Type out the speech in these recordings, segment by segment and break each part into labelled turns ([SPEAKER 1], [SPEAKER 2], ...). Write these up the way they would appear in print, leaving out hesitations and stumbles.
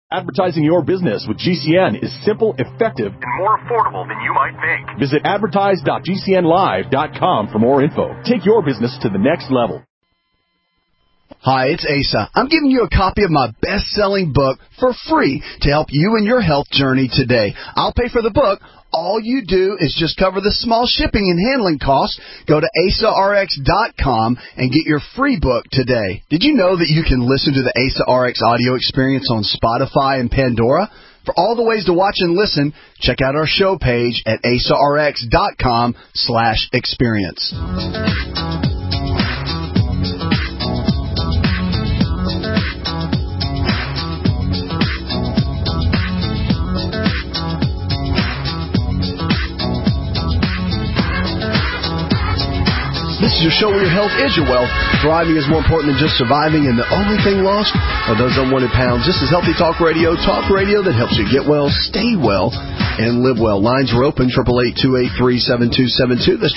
[SPEAKER 1] Advertising your business with GCN is simple, effective, and more affordable than you might think. Visit advertise.gcnlive.com for more info. Take your business to the next level.
[SPEAKER 2] Hi, it's Asa. I'm giving you a copy of my best-selling book for free to help you in your health journey today. I'll pay for the book. All you do is just cover the small shipping and handling costs. Go to AsaRx.com and get your free book today. Did you know that you can listen to the AsaRx audio experience on Spotify and Pandora? For all the ways to watch and listen, check out our show page at AsaRx.com/experience. This is your show where your health is your wealth. Thriving is more important than just surviving, and the only thing lost are those unwanted pounds. This is Healthy Talk Radio that helps you get well, stay well, and live well. Lines are open, 888-283-7272. That's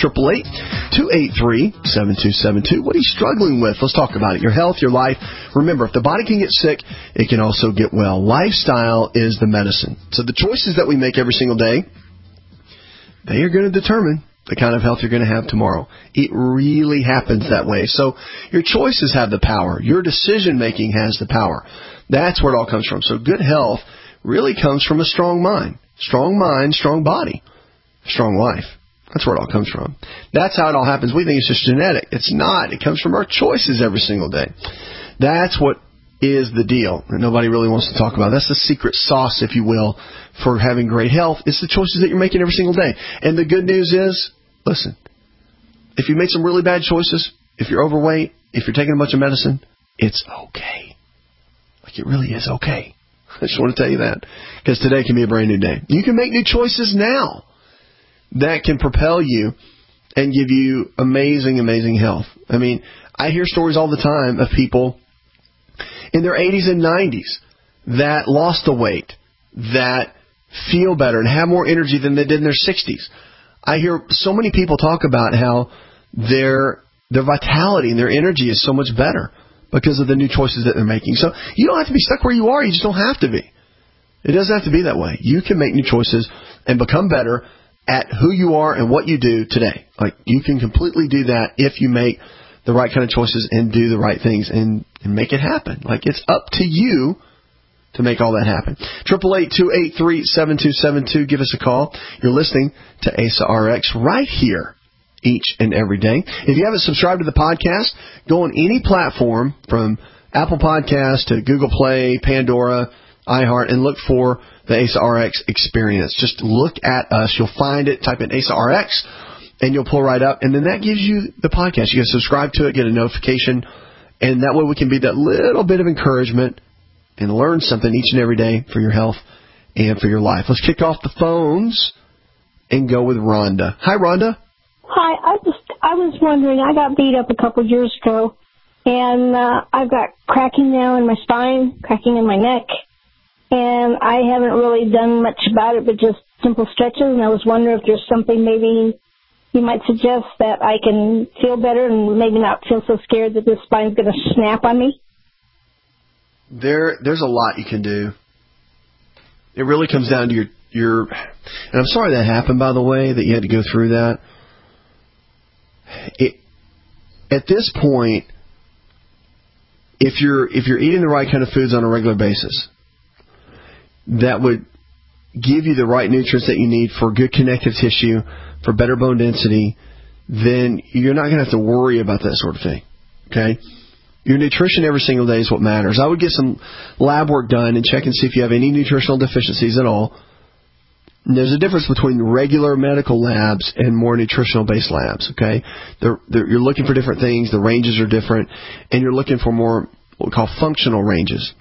[SPEAKER 2] 888-283-7272. What are you struggling with? Let's talk about it. Your health, your life. Remember, if the body can get sick, it can also get well. Lifestyle is the medicine. So the choices that we make every single day, they are going to determine the kind of health you're going to have tomorrow. It really happens that way. So your choices have the power. Your decision-making has the power. That's where it all comes from. So good health really comes from a strong mind. Strong mind, strong body, strong life. That's where it all comes from. That's how it all happens. We think it's just genetic. It's not. It comes from our choices every single day. That's what is the deal that nobody really wants to talk about. That's the secret sauce, if you will, for having great health. It's the choices that you're making every single day. And the good news is, listen, if you made some really bad choices, if you're overweight, if you're taking a bunch of medicine, it's okay. Like, it really is okay. I just want to tell you that, because today can be a brand new day. You can make new choices now that can propel you and give you amazing, amazing health. I mean, I hear stories all the time of people in their 80s and 90s that lost the weight, that feel better and have more energy than they did in their 60s. I hear so many people talk about how their vitality and their energy is so much better because of the new choices that they're making. So you don't have to be stuck where you are. You just don't have to be. It doesn't have to be that way. You can make new choices and become better at who you are and what you do today. Like, you can completely do that if you make the right kind of choices and do the right things and make it happen. Like, it's up to you to make all that happen. 888-283-7272. Give us a call. You're listening to Asa RX right here each and every day. If you haven't subscribed to the podcast, go on any platform from Apple Podcasts to Google Play, Pandora, iHeart, and look for the Asa RX experience. Just look at us. You'll find it. Type in Asa RX, and you'll pull right up. And then that gives you the podcast. You can subscribe to it, get a notification, and that way we can be that little bit of encouragement and learn something each and every day for your health and for your life. Let's kick off the phones and go with Rhonda. Hi, Rhonda.
[SPEAKER 3] Hi. I was wondering, I got beat up a couple of years ago, and I've got cracking now in my spine, cracking in my neck, and I haven't really done much about it but just simple stretches, and I was wondering if there's something maybe you might suggest that I can feel better and maybe not feel so scared that this spine's going to snap on me.
[SPEAKER 2] There's a lot you can do. It really comes down to your and I'm sorry that happened, by the way, that you had to go through that. At this point, if you're eating the right kind of foods on a regular basis, that would give you the right nutrients that you need for good connective tissue, for better bone density, then you're not going to have to worry about that sort of thing. Okay? Your nutrition every single day is what matters. I would get some lab work done and check and see if you have any nutritional deficiencies at all. And there's a difference between regular medical labs and more nutritional-based labs, okay? You're looking for different things. The ranges are different. And you're looking for more what we call functional ranges.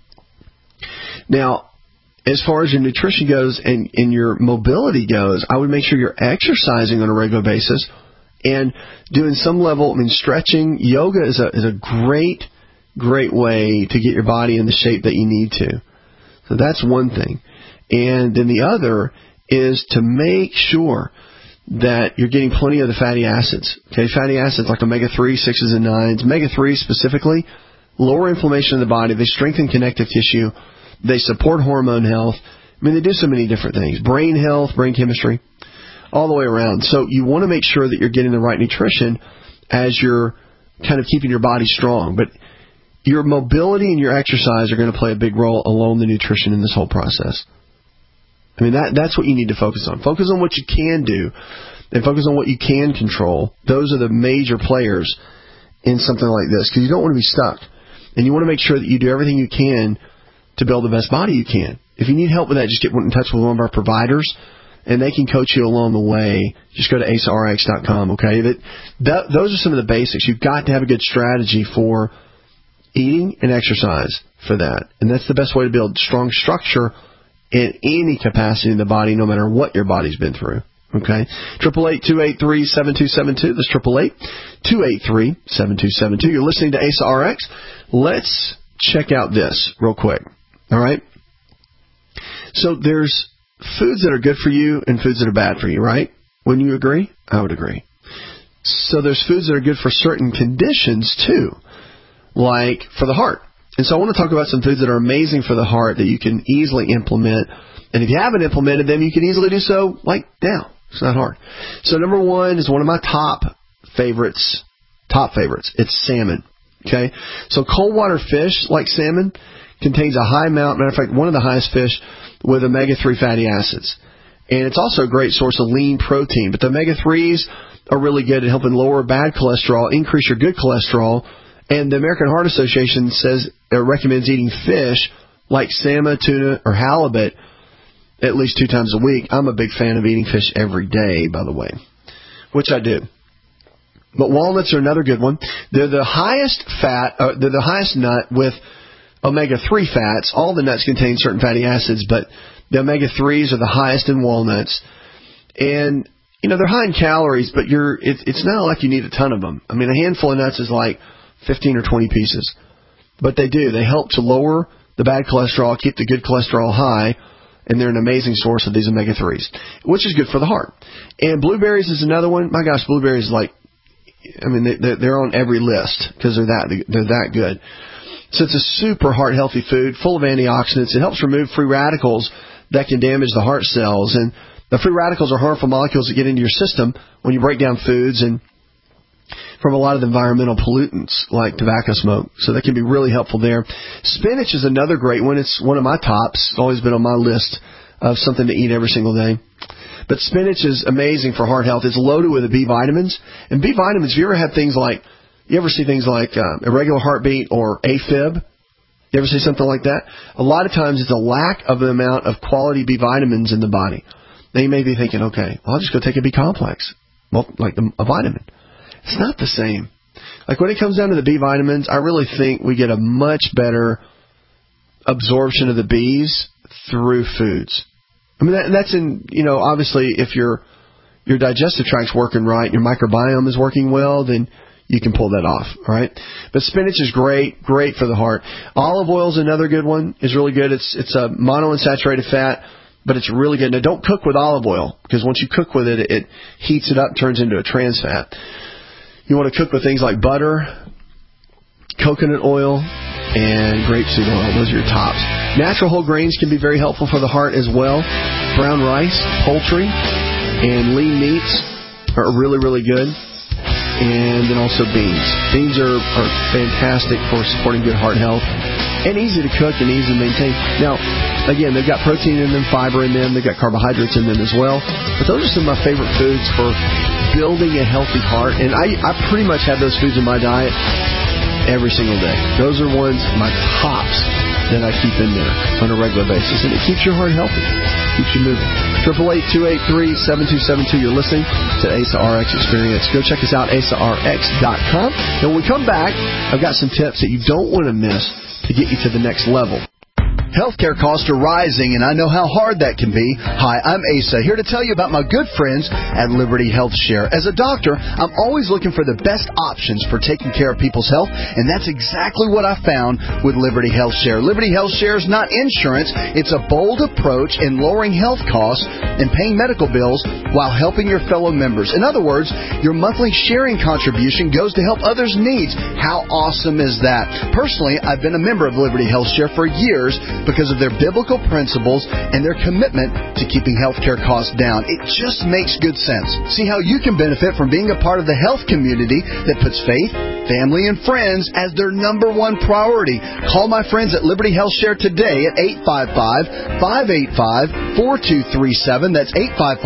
[SPEAKER 2] Now, as far as your nutrition goes and your mobility goes, I would make sure you're exercising on a regular basis and doing some level, stretching. Yoga is a great, great way to get your body in the shape that you need to. So that's one thing. And then the other is to make sure that you're getting plenty of the fatty acids. Okay, fatty acids like omega-3, 6s, and 9s. Omega-3 specifically lower inflammation in the body. They strengthen connective tissue. They support hormone health. I mean, they do so many different things. Brain health, brain chemistry, all the way around. So you want to make sure that you're getting the right nutrition as you're kind of keeping your body strong. But your mobility and your exercise are going to play a big role along the nutrition in this whole process. I mean, that's what you need to focus on. Focus on what you can do and focus on what you can control. Those are the major players in something like this, because you don't want to be stuck. And you want to make sure that you do everything you can to build the best body you can. If you need help with that, just get in touch with one of our providers, and they can coach you along the way. Just go to AceRx.com, okay? Those are some of the basics. You've got to have a good strategy for eating and exercise for that. And that's the best way to build strong structure in any capacity in the body, no matter what your body's been through. Okay? 888-283-7272. That's 888-283-7272. You're listening to Asa RX. Let's check out this real quick. All right? So there's foods that are good for you and foods that are bad for you, right? Wouldn't you agree? I would agree. So there's foods that are good for certain conditions too, like for the heart. And so I want to talk about some foods that are amazing for the heart that you can easily implement. And if you haven't implemented them, you can easily do so like now. It's not hard. So number one is one of my top favorites. It's salmon. Okay? So cold water fish, like salmon, contains a high amount, matter of fact, one of the highest fish with omega-3 fatty acids. And it's also a great source of lean protein. But the omega-3s are really good at helping lower bad cholesterol, increase your good cholesterol. And the American Heart Association recommends eating fish like salmon, tuna, or halibut at least 2 times a week. I'm a big fan of eating fish every day, by the way, which I do. But walnuts are another good one. They're the highest they're the highest nut with omega-3 fats. All the nuts contain certain fatty acids, but the omega-3s are the highest in walnuts. And, they're high in calories, but it's not like you need a ton of them. I mean, a handful of nuts is like 15 or 20 pieces. But they help to lower the bad cholesterol, keep the good cholesterol high, and they're an amazing source of these omega-3s, which is good for the heart. And blueberries is another one. My gosh, blueberries they're on every list because they're that good. So it's a super heart-healthy food, full of antioxidants. It helps remove free radicals that can damage the heart cells. And the free radicals are harmful molecules that get into your system when you break down foods and from a lot of the environmental pollutants like tobacco smoke. So that can be really helpful there. Spinach is another great one. It's one of my tops. It's always been on my list of something to eat every single day. But spinach is amazing for heart health. It's loaded with the B vitamins. And B vitamins, if you ever see things like irregular heartbeat or AFib, you ever see something like that? A lot of times it's a lack of the amount of quality B vitamins in the body. Now you may be thinking, okay, well, I'll just go take a B complex, a vitamin. It's not the same. Like when it comes down to the B vitamins, I really think we get a much better absorption of the Bs through foods. I mean, that's obviously if your digestive tract's working right, your microbiome is working well, then you can pull that off, all right? But spinach is great for the heart. Olive oil is another good one. It's really good. It's a monounsaturated fat, but it's really good. Now, don't cook with olive oil, because once you cook with it, it heats it up, turns into a trans fat. You want to cook with things like butter, coconut oil, and grapeseed oil. Those are your tops. Natural whole grains can be very helpful for the heart as well. Brown rice, poultry, and lean meats are really, really good. And then also beans. Beans are fantastic for supporting good heart health and easy to cook and easy to maintain. Now, again, they've got protein in them, fiber in them, they've got carbohydrates in them as well. But those are some of my favorite foods for building a healthy heart. And I pretty much have those foods in my diet every single day. Those are my tops that I keep in there on a regular basis. And it keeps your heart healthy. Keeps you moving. 888-283-7272. You're listening to Asa RX Experience. Go check us out, AsaRx.com. And when we come back, I've got some tips that you don't want to miss to get you to the next level. Healthcare costs are rising, and I know how hard that can be. Hi, I'm Asa, here to tell you about my good friends at Liberty Health Share. As a doctor, I'm always looking for the best options for taking care of people's health, and that's exactly what I found with Liberty Health Share. Liberty Health Share is not insurance. It's a bold approach in lowering health costs and paying medical bills while helping your fellow members. In other words, your monthly sharing contribution goes to help others' needs. How awesome is that? Personally, I've been a member of Liberty Health Share for years, because of their biblical principles and their commitment to keeping healthcare costs down. It just makes good sense. See how you can benefit from being a part of the health community that puts faith, family, and friends as their number one priority. Call my friends at Liberty Health Share today at 855-585-4237. That's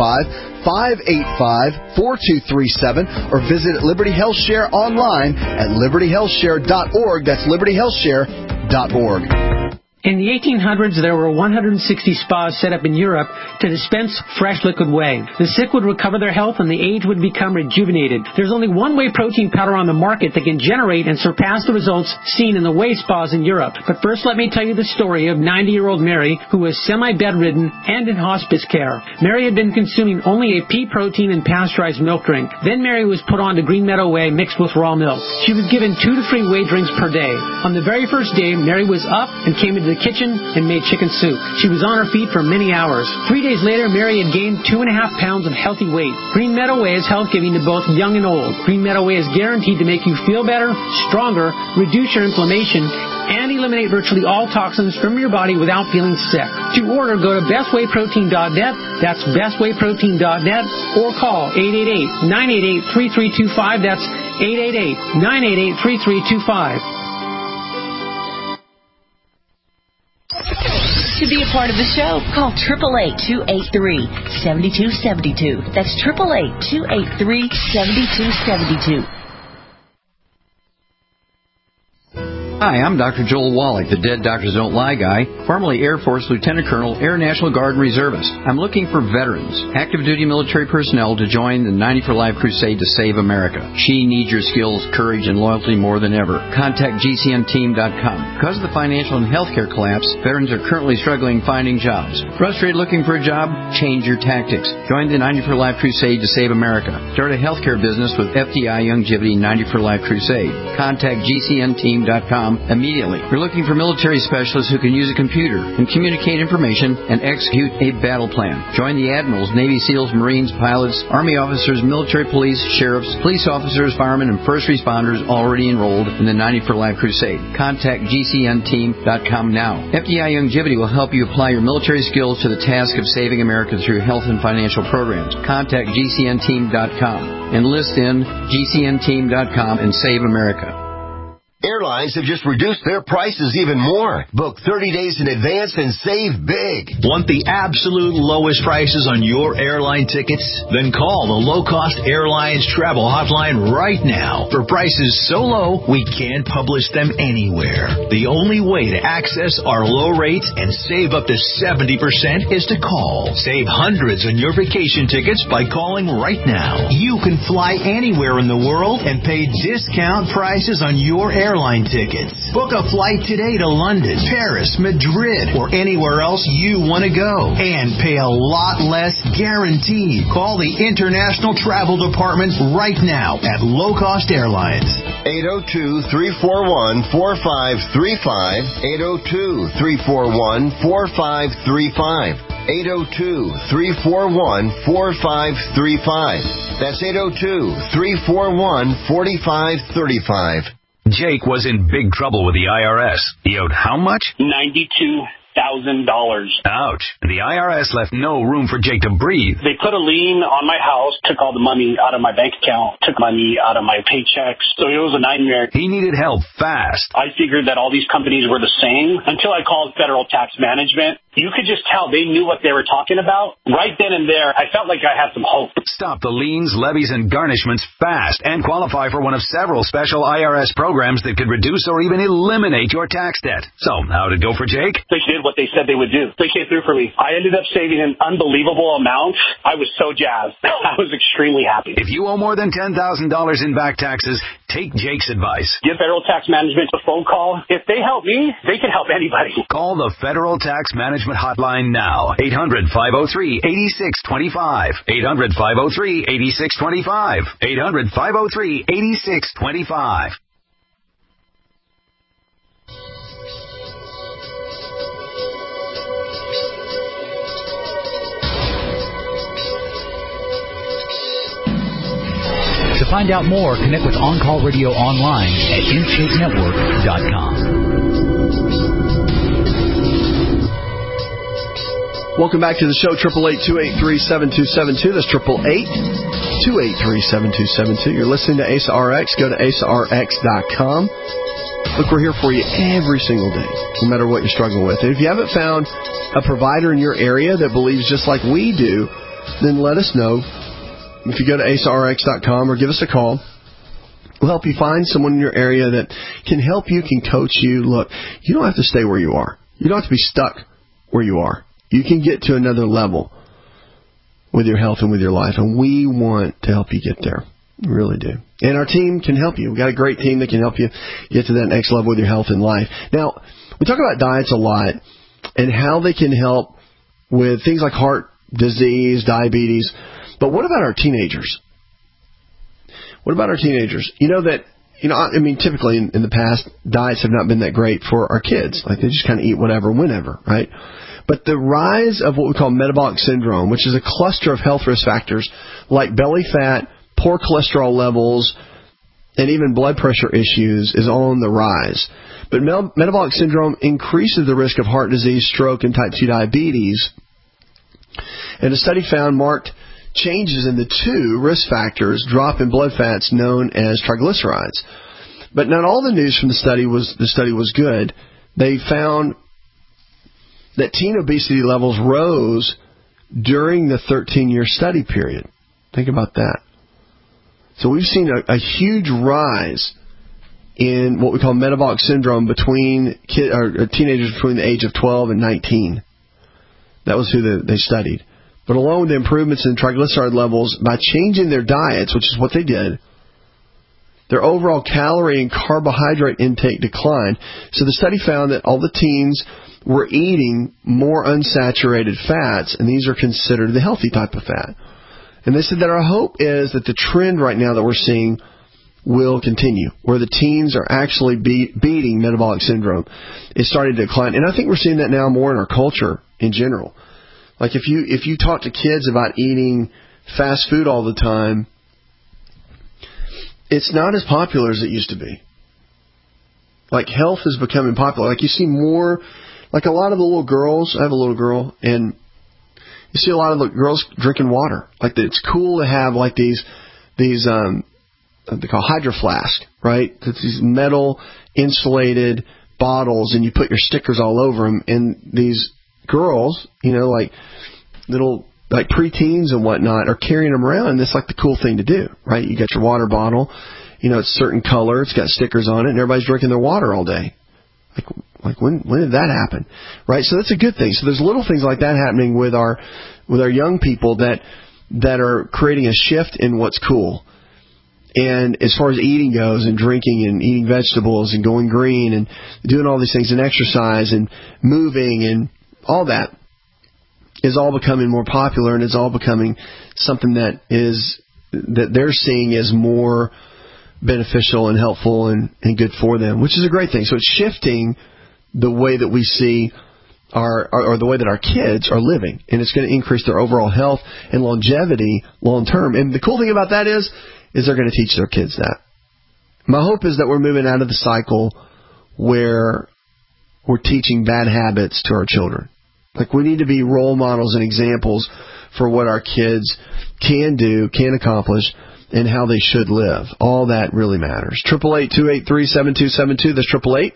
[SPEAKER 2] 855-585-4237, or visit Liberty Health Share online at libertyhealthshare.org. That's libertyhealthshare.org.
[SPEAKER 4] In the 1800s, there were 160 spas set up in Europe to dispense fresh liquid whey. The sick would recover their health and the aged would become rejuvenated. There's only one whey protein powder on the market that can generate and surpass the results seen in the whey spas in Europe. But first, let me tell you the story of 90-year-old Mary, who was semi-bedridden and in hospice care. Mary had been consuming only a pea protein and pasteurized milk drink. Then Mary was put on to Green Meadow Whey mixed with raw milk. She was given 2 to 3 whey drinks per day. On the very first day, Mary was up and came into the kitchen and made chicken soup. She was on her feet for many hours. 3 days later, Mary had gained 2.5 pounds of healthy weight. Green Meadow Whey is health-giving to both young and old. Green Meadow Whey is guaranteed to make you feel better, stronger, reduce your inflammation, and eliminate virtually all toxins from your body without feeling sick. To order, go to bestwayprotein.net. That's bestwayprotein.net, or call 888-988-3325. That's 888-988-3325.
[SPEAKER 5] To be a part of the show, call 888-283-7272. That's 888-283-7272.
[SPEAKER 6] Hi, I'm Dr. Joel Wallach, the Dead Doctors Don't Lie guy, formerly Air Force Lieutenant Colonel, Air National Guard Reservist. I'm looking for veterans, active duty military personnel to join the 90 for Life crusade to save America. She needs your skills, courage, and loyalty more than ever. Contact GCNteam.com. Because of the financial and healthcare collapse, veterans are currently struggling finding jobs. Frustrated looking for a job? Change your tactics. Join the 90 for Life crusade to save America. Start a healthcare business with FDI Youngevity 90 for Life crusade. Contact GCNteam.com immediately. We're looking for military specialists who can use a computer and communicate information and execute a battle plan. Join the admirals, Navy SEALs, Marines, pilots, Army officers, military police, sheriffs, police officers, firemen, and first responders already enrolled in the 90 for Life crusade. Contact GCNteam.com now. FDI Youngevity will help you apply your military skills to the task of saving America through health and financial programs. Contact GCNteam.com. Enlist in GCNteam.com and save America.
[SPEAKER 7] Airlines have just reduced their prices even more. Book 30 days in advance and save big.
[SPEAKER 8] Want the absolute lowest prices on your airline tickets? Then call the Low Cost Airlines Travel Hotline right now. For prices so low, we can't publish them anywhere. The only way to access our low rates and save up to 70% is to call. Save hundreds on your vacation tickets by calling right now. You can fly anywhere in the world and pay discount prices on your airline tickets. Book a flight today to London, Paris, Madrid, or anywhere else you want to go, and pay a lot less guaranteed. Call the International Travel Department right now at Low Cost Airlines.
[SPEAKER 7] 802-341-4535. 802-341-4535. 802-341-4535. That's 802-341-4535.
[SPEAKER 8] Jake was in big trouble with the IRS. He owed how much?
[SPEAKER 9] $92,000.
[SPEAKER 8] Ouch. The IRS left no room for Jake to breathe.
[SPEAKER 9] They put a lien on my house, took all the money out of my bank account, took money out of my paychecks. So it was a nightmare.
[SPEAKER 8] He needed help fast.
[SPEAKER 9] I figured that all these companies were the same until I called Federal Tax Management. You could just tell they knew what they were talking about. Right then and there, I felt like I had some hope.
[SPEAKER 8] Stop the liens, levies, and garnishments fast and qualify for one of several special IRS programs that could reduce or even eliminate your tax debt. So, how'd it go for Jake?
[SPEAKER 9] They did what they said they would do. They came through for me. I ended up saving an unbelievable amount. I was so jazzed. I was extremely happy.
[SPEAKER 8] If you owe more than $10,000 in back taxes, take Jake's advice.
[SPEAKER 9] Give Federal Tax Management a phone call. If they help me, they can help anybody.
[SPEAKER 8] Call the Federal Tax Management Hotline now. 800-503-8625. 800-503-8625. 800-503-8625.
[SPEAKER 10] To find out more, connect with On Call Radio online at InShapeNetwork.com.
[SPEAKER 2] Welcome back to the show, 888-283-7272. That's 888-283-7272. You're listening to Asa RX. Go to asarx.com. Look, we're here for you every single day, no matter what you're struggling with. And if you haven't found a provider in your area that believes just like we do, then let us know. If you go to asarx.com or give us a call, we'll help you find someone in your area that can help you, can coach you. Look, you don't have to stay where you are. You don't have to be stuck where you are. You can get to another level with your health and with your life, and we want to help you get there. We really do. And our team can help you. We've got a great team that can help you get to that next level with your health and life. Now, we talk about diets a lot and how they can help with things like heart disease, diabetes. But what about our teenagers? What about our teenagers? Typically in the past, diets have not been that great for our kids. Like, they just kind of eat whatever, whenever, right? But the rise of what we call metabolic syndrome, which is a cluster of health risk factors like belly fat, poor cholesterol levels, and even blood pressure issues, is on the rise. But metabolic syndrome increases the risk of heart disease, stroke, and type 2 diabetes. And a study found marked changes in the two risk factors, drop in blood fats known as triglycerides. But not all the news from the study was good. They found that teen obesity levels rose during the 13-year study period. Think about that. So we've seen a huge rise in what we call metabolic syndrome between teenagers between the age of 12 and 19. That was who they studied. But along with the improvements in triglyceride levels, by changing their diets, which is what they did, their overall calorie and carbohydrate intake declined. So the study found that all the teens were eating more unsaturated fats, and these are considered the healthy type of fat. And they said that our hope is that the trend right now that we're seeing will continue, where the teens are actually beating metabolic syndrome. It's starting to decline. And I think we're seeing that now more in our culture in general. Like, if you talk to kids about eating fast food all the time, it's not as popular as it used to be. Like, health is becoming popular. Like, you see more, like a lot of the little girls, I have a little girl, and you see a lot of the girls drinking water. Like, it's cool to have like these they call Hydro Flask, right? It's these metal insulated bottles, and you put your stickers all over them. And these girls, like little like preteens and whatnot, are carrying them around, and it's like the cool thing to do, right? You got your water bottle, it's a certain color, it's got stickers on it, and everybody's drinking their water all day. Like when did that happen, right? So that's a good thing. So there's little things like that happening with our young people that are creating a shift in what's cool. And as far as eating goes, and drinking and eating vegetables and going green and doing all these things and exercise and moving and all that is all becoming more popular, and it's all becoming something that they're seeing as more beneficial and helpful and good for them, which is a great thing. So it's shifting the way that we see or the way that our kids are living, and it's going to increase their overall health and longevity long term. And the cool thing about that is they're going to teach their kids that. My hope is that we're moving out of the cycle where we're teaching bad habits to our children. Like, we need to be role models and examples for what our kids can do, can accomplish, and how they should live. All that really matters. 888-283-7272. That's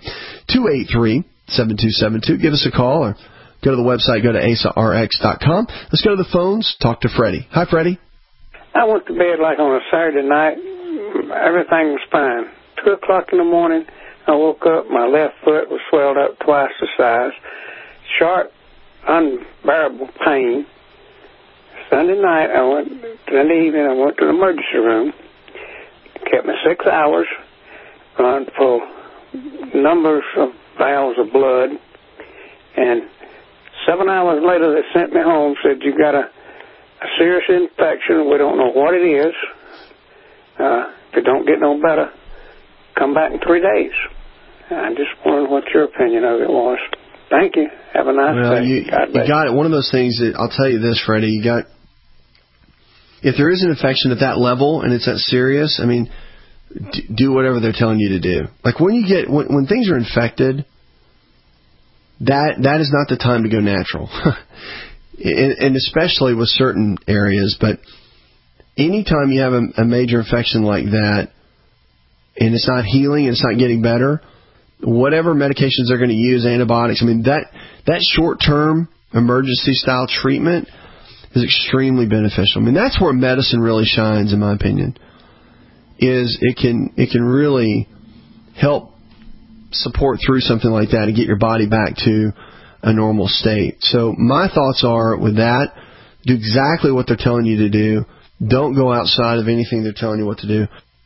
[SPEAKER 2] 888-283-7272. Give us a call or go to the website. Go to asarx.com. Let's go to the phones. Talk to Freddie. Hi, Freddie.
[SPEAKER 11] I went to bed like on a Saturday night. Everything was fine. 2 o'clock in the morning, I woke up. My left foot was swelled up twice the size. Sharp, unbearable pain. Sunday evening, I went to the emergency room. Kept me 6 hours, run for numbers of vials of blood, and 7 hours later they sent me home, said, you got a serious infection. We don't know what it is. If it don't get no better, come back in 3 days. I just wondered what your opinion of it was. Thank you. Have a nice day.
[SPEAKER 2] You got it. One of those things that I'll tell you this, Freddie, if there is an infection at that level and it's that serious, I mean, do whatever they're telling you to do. Like, when things are infected, that is not the time to go natural. and especially with certain areas, but anytime you have a major infection like that, and it's not healing, and it's not getting better, whatever medications they're going to use, antibiotics, I mean, that short-term emergency-style treatment is extremely beneficial. I mean, that's where medicine really shines, in my opinion, is it can really help support through something like that and get your body back to a normal state. So my thoughts are with that, do exactly what they're telling you to do. Don't go outside of anything they're telling you what to do.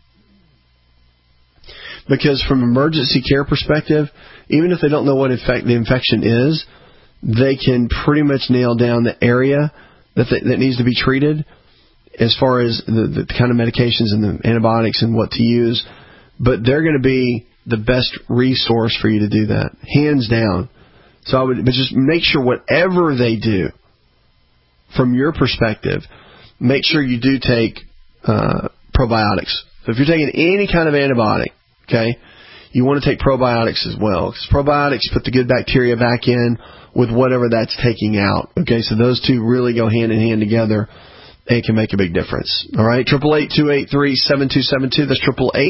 [SPEAKER 2] Because from an emergency care perspective, even if they don't know what the infection is, they can pretty much nail down the area that needs to be treated as far as the kind of medications and the antibiotics and what to use. But they're going to be the best resource for you to do that, hands down. So but just make sure whatever they do, from your perspective, make sure you do take probiotics. So if you're taking any kind of antibiotic, okay, you want to take probiotics as well, because probiotics put the good bacteria back in with whatever that's taking out. Okay, so those two really go hand in hand together and can make a big difference. All right, 888-283-7272. That's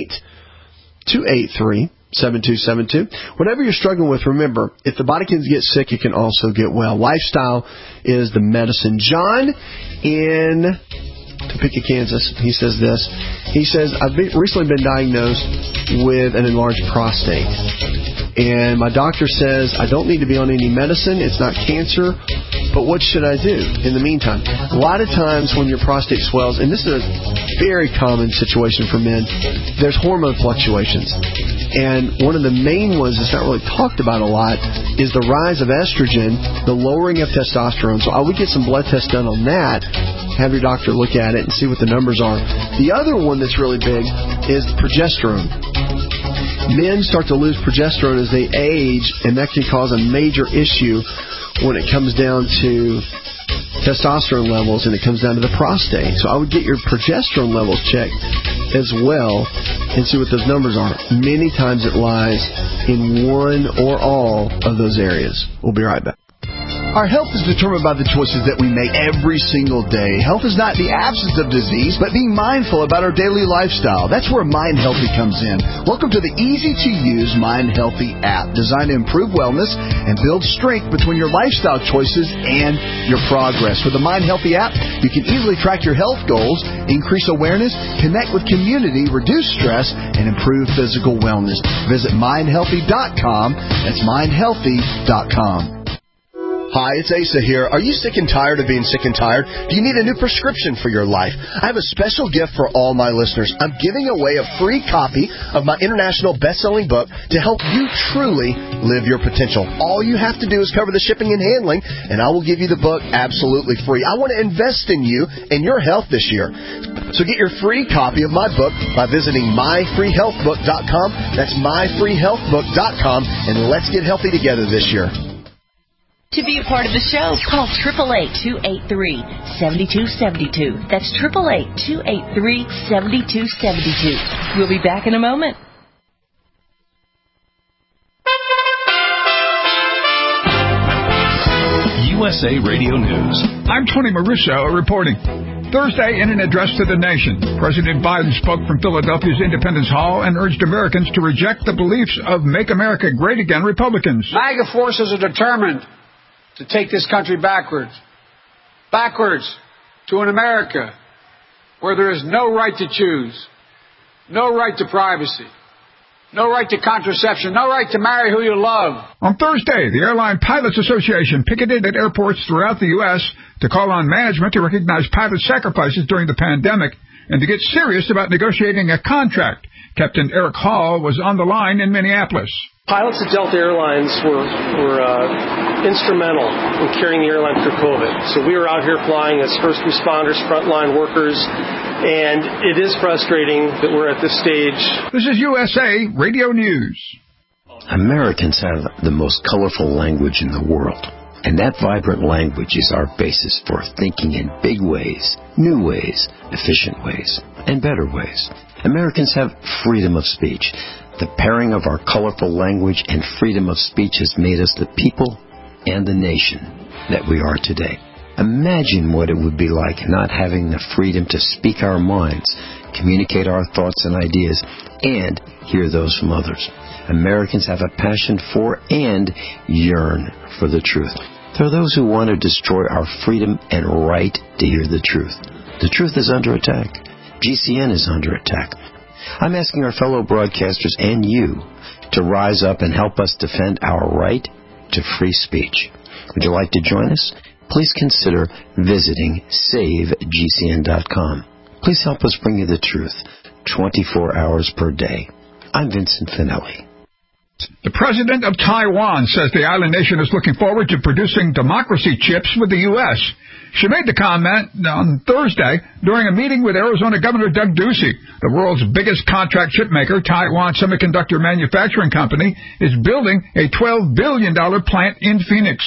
[SPEAKER 2] 888-283-7272. Whatever you're struggling with, remember, if the body can get sick, it can also get well. Lifestyle is the medicine. John in Topeka, Kansas, he says this. He says, I've recently been diagnosed with an enlarged prostate. And my doctor says I don't need to be on any medicine. It's not cancer. But what should I do in the meantime? A lot of times when your prostate swells, and this is a very common situation for men, there's hormone fluctuations. And one of the main ones that's not really talked about a lot is the rise of estrogen, the lowering of testosterone. So I would get some blood tests done on that, have your doctor look at it and see what the numbers are. The other one that's really big is progesterone. Men start to lose progesterone as they age, and that can cause a major issue when it comes down to testosterone levels and it comes down to the prostate. So I would get your progesterone levels checked as well and see what those numbers are. Many times it lies in one or all of those areas. We'll be right back.
[SPEAKER 12] Our health is determined by the choices that we make every single day. Health is not the absence of disease, but being mindful about our daily lifestyle. That's where Mind Healthy comes in. Welcome to the easy-to-use Mind Healthy app, designed to improve wellness and build strength between your lifestyle choices and your progress. With the Mind Healthy app, you can easily track your health goals, increase awareness, connect with community, reduce stress, and improve physical wellness. Visit mindhealthy.com. That's mindhealthy.com.
[SPEAKER 2] Hi, it's Asa here. Are you sick and tired of being sick and tired? Do you need a new prescription for your life? I have a special gift for all my listeners. I'm giving away a free copy of my international best-selling book to help you truly live your potential. All you have to do is cover the shipping and handling, and I will give you the book absolutely free. I want to invest in you and your health this year. So get your free copy of my book by visiting myfreehealthbook.com. That's myfreehealthbook.com, and let's get healthy together this year.
[SPEAKER 5] To be a part of the show, call 888-283-7272. That's 888-283-7272. We'll be back in a moment.
[SPEAKER 13] USA Radio News. I'm Tony Marusso reporting. Thursday, in an address to the nation, President Biden spoke from Philadelphia's Independence Hall and urged Americans to reject the beliefs of Make America Great Again Republicans.
[SPEAKER 14] MAGA forces are determined to take this country backwards to an America where there is no right to choose, no right to privacy, no right to contraception, no right to marry who you love.
[SPEAKER 13] On Thursday, the Airline Pilots Association picketed at airports throughout the U.S. to call on management to recognize pilot sacrifices during the pandemic and to get serious about negotiating a contract. Captain Eric Hall was on the line in Minneapolis.
[SPEAKER 15] Pilots at Delta Airlines were instrumental in carrying the airline through COVID. So we were out here flying as first responders, frontline workers, and it is frustrating that we're at this stage.
[SPEAKER 13] This is USA Radio News.
[SPEAKER 16] Americans have the most colorful language in the world. And that vibrant language is our basis for thinking in big ways, new ways, efficient ways, and better ways. Americans have freedom of speech. The pairing of our colorful language and freedom of speech has made us the people and the nation that we are today. Imagine what it would be like not having the freedom to speak our minds, communicate our thoughts and ideas, and hear those from others. Americans have a passion for and yearn for the truth. There are those who want to destroy our freedom and right to hear the truth. The truth is under attack. GCN is under attack. I'm asking our fellow broadcasters and you to rise up and help us defend our right to free speech. Would you like to join us? Please consider visiting SaveGCN.com. Please help us bring you the truth 24 hours per day. I'm Vincent Finelli.
[SPEAKER 13] The president of Taiwan says the island nation is looking forward to producing democracy chips with the U.S. She made the comment on Thursday during a meeting with Arizona Governor Doug Ducey. The world's biggest contract chip maker, Taiwan Semiconductor Manufacturing Company, is building a $12 billion plant in Phoenix.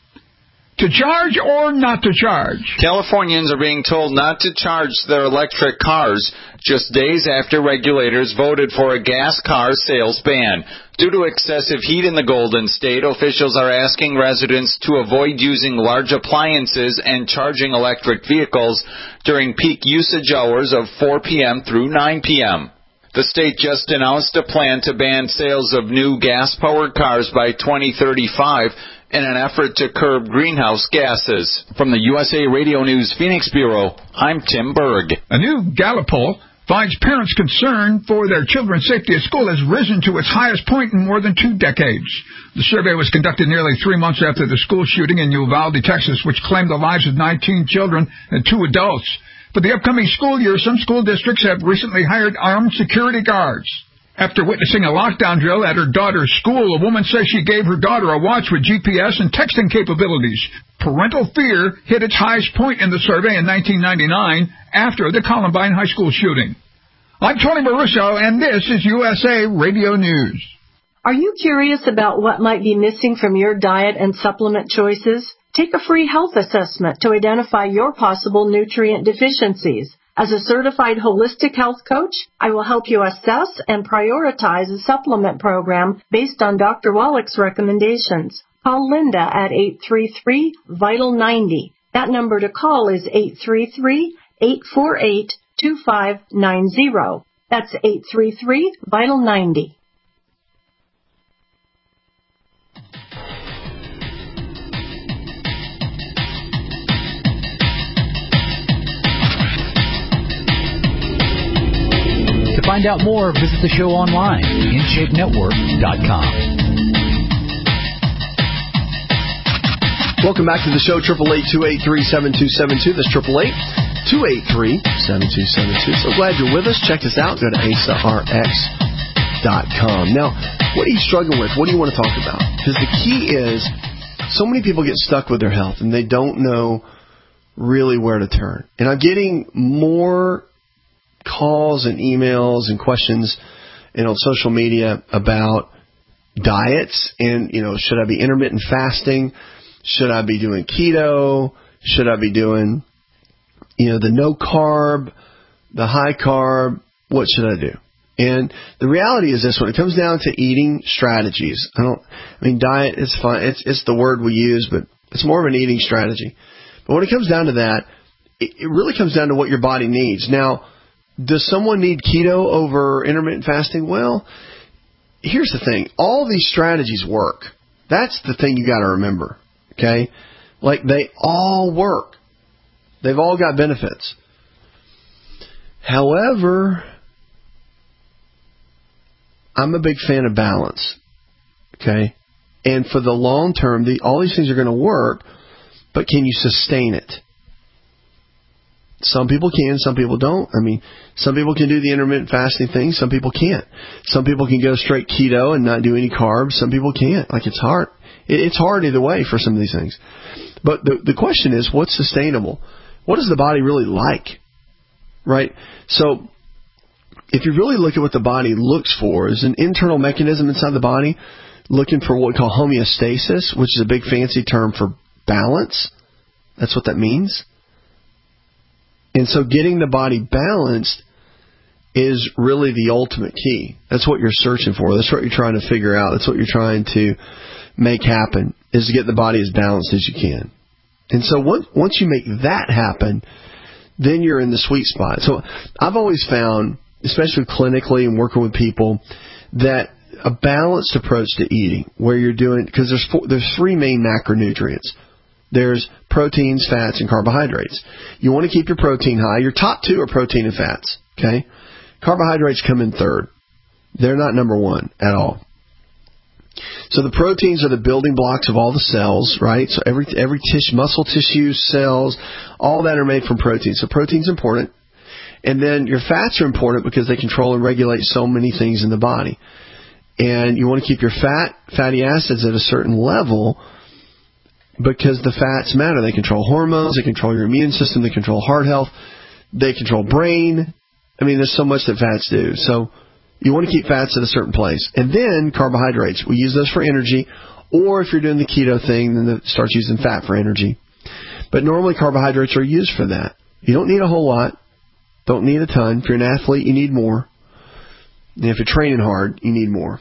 [SPEAKER 13] To charge or not to charge?
[SPEAKER 17] Californians are being told not to charge their electric cars just days after regulators voted for a gas car sales ban. Due to excessive heat in the Golden State, officials are asking residents to avoid using large appliances and charging electric vehicles during peak usage hours of 4 p.m. through 9 p.m. The state just announced a plan to ban sales of new gas-powered cars by 2035 in an effort to curb greenhouse gases. From the USA Radio News Phoenix Bureau, I'm Tim Berg.
[SPEAKER 13] A new Gallup poll finds parents' concern for their children's safety at school has risen to its highest point in more than 2 decades. The survey was conducted nearly 3 months after the school shooting in Uvalde, Texas, which claimed the lives of 19 children and 2 adults. For the upcoming school year, some school districts have recently hired armed security guards. After witnessing a lockdown drill at her daughter's school, a woman says she gave her daughter a watch with GPS and texting capabilities. Parental fear hit its highest point in the survey in 1999 after the Columbine High School shooting. I'm Tony Marusso, and this is USA Radio News.
[SPEAKER 18] Are you curious about what might be missing from your diet and supplement choices? Take a free health assessment to identify your possible nutrient deficiencies. As a certified holistic health coach, I will help you assess and prioritize a supplement program based on Dr. Wallach's recommendations. Call Linda at 833-VITAL-90. That number to call is 833-848-2590. That's 833-VITAL-90.
[SPEAKER 10] To find out more, visit the show online, InShapeNetwork.com.
[SPEAKER 2] Welcome back to the show, 888-283-7272. That's 888-283-7272. So glad you're with us. Check us out. Go to AsaRx.com. Now, what are you struggling with? What do you want to talk about? Because the key is, so many people get stuck with their health, and they don't know really where to turn. And I'm getting more calls and emails and questions on social media about diets and, should I be intermittent fasting? Should I be doing keto? Should I be doing, the no carb, the high carb? What should I do? And the reality is this: when it comes down to eating strategies, diet is fine. It's the word we use, but it's more of an eating strategy. But when it comes down to that, it really comes down to what your body needs. Now, does someone need keto over intermittent fasting? Well, here's the thing. All these strategies work. That's the thing you got to remember. Okay? Like, they all work. They've all got benefits. However, I'm a big fan of balance. Okay? And for the long term, all these things are going to work, but can you sustain it? Some people can, some people don't. Some people can do the intermittent fasting thing, some people can't. Some people can go straight keto and not do any carbs, some people can't. It's hard. It's hard either way for some of these things. But the question is, what's sustainable? What does the body really like? Right? So, if you really look at what the body looks for, is an internal mechanism inside the body looking for what we call homeostasis, which is a big fancy term for balance. That's what that means. And so getting the body balanced is really the ultimate key. That's what you're searching for. That's what you're trying to figure out. That's what you're trying to make happen, is to get the body as balanced as you can. And so once you make that happen, then you're in the sweet spot. So I've always found, especially clinically and working with people, that a balanced approach to eating, where you're doing, because there's three main macronutrients. There's proteins, fats, and carbohydrates. You want to keep your protein high. Your top two are protein and fats. Okay, carbohydrates come in third. They're not number one at all. So the proteins are the building blocks of all the cells, right? So every tissue, muscle tissue, cells, all that are made from protein. So protein's important. And then your fats are important because they control and regulate so many things in the body. And you want to keep your fatty acids at a certain level because the fats matter. They control hormones, they control your immune system, they control heart health, they control brain. I mean, there's so much that fats do. So you want to keep fats at a certain place. And then carbohydrates. We use those for energy. Or if you're doing the keto thing, then start using fat for energy. But normally carbohydrates are used for that. You don't need a whole lot. Don't need a ton. If you're an athlete, you need more. And if you're training hard, you need more.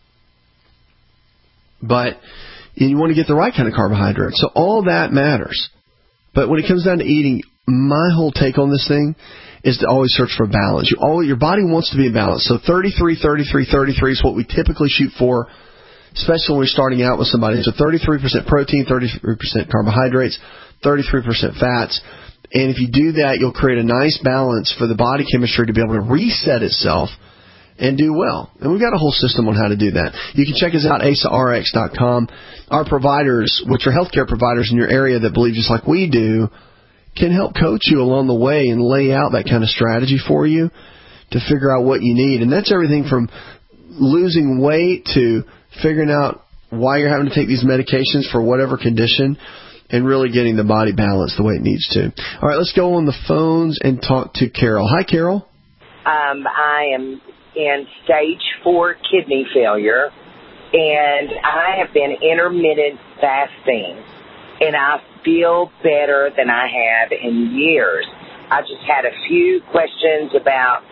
[SPEAKER 2] But you want to get the right kind of carbohydrates. So all that matters. But when it comes down to eating, my whole take on this thing is to always search for balance. Your body wants to be in balance. So 33, 33, 33 is what we typically shoot for, especially when we're starting out with somebody. So 33% protein, 33% carbohydrates, 33% fats. And if you do that, you'll create a nice balance for the body chemistry to be able to reset itself and do well. And we've got a whole system on how to do that. You can check us out, AsaRx.com. Our providers, which are healthcare providers in your area that believe just like we do, can help coach you along the way and lay out that kind of strategy for you to figure out what you need. And that's everything from losing weight to figuring out why you're having to take these medications for whatever condition and really getting the body balanced the way it needs to. All right, let's go on the phones and talk to Carol. Hi, Carol.
[SPEAKER 19] I am in stage 4 kidney failure, and I have been intermittent fasting, and I feel better than I have in years. I just had a few questions about,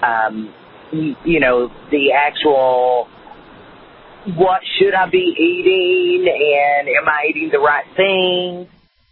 [SPEAKER 19] the actual what should I be eating and am I eating the right thing?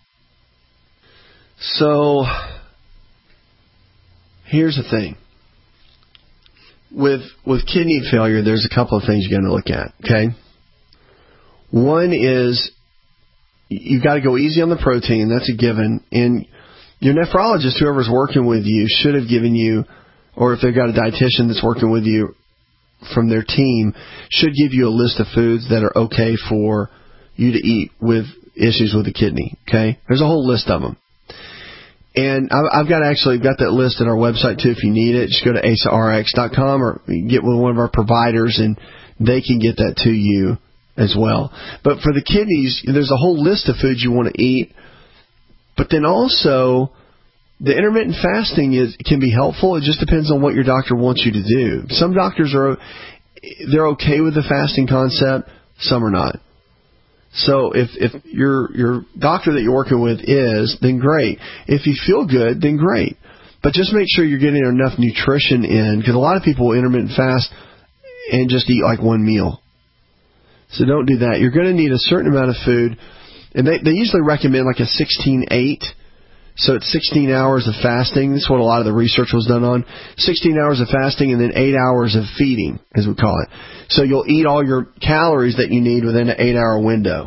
[SPEAKER 2] So here's the thing. With kidney failure, there's a couple of things you're going to look at, okay? One is you've got to go easy on the protein. That's a given. And your nephrologist, whoever's working with you, should have given you, or if they've got a dietitian that's working with you from their team, should give you a list of foods that are okay for you to eat with issues with the kidney, okay? There's a whole list of them. And I've got that list at our website, too, if you need it. Just go to AsaRx.com or get with one of our providers, and they can get that to you as well. But for the kidneys, there's a whole list of foods you want to eat. But then also, the intermittent fasting can be helpful. It just depends on what your doctor wants you to do. Some doctors they're okay with the fasting concept. Some are not. So if your doctor that you're working with is, then great. If you feel good, then great. But just make sure you're getting enough nutrition in, because a lot of people will intermittent fast and just eat like one meal. So don't do that. You're going to need a certain amount of food, and they usually recommend like a 16-8. So it's 16 hours of fasting. That's what a lot of the research was done on. 16 hours of fasting and then 8 hours of feeding, as we call it. So you'll eat all your calories that you need within an 8-hour window.